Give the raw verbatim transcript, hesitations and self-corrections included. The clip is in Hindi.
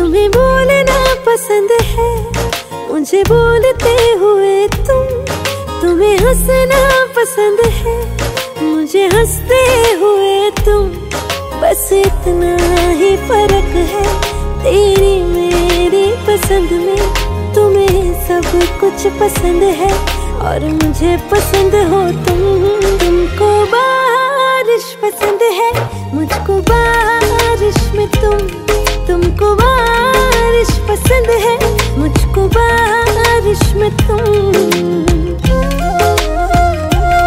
तुम्हें बोलना पसंद है, मुझे बोलते हुए तुम। तुम्हें हंसना पसंद है, मुझे हंसते हुए तुम। बस इतना ही फर्क है तेरी मेरी पसंद में। तुम्हें सब कुछ पसंद है और मुझे पसंद हो तुम। तुमको बारिश पसंद है, मुझको बारिश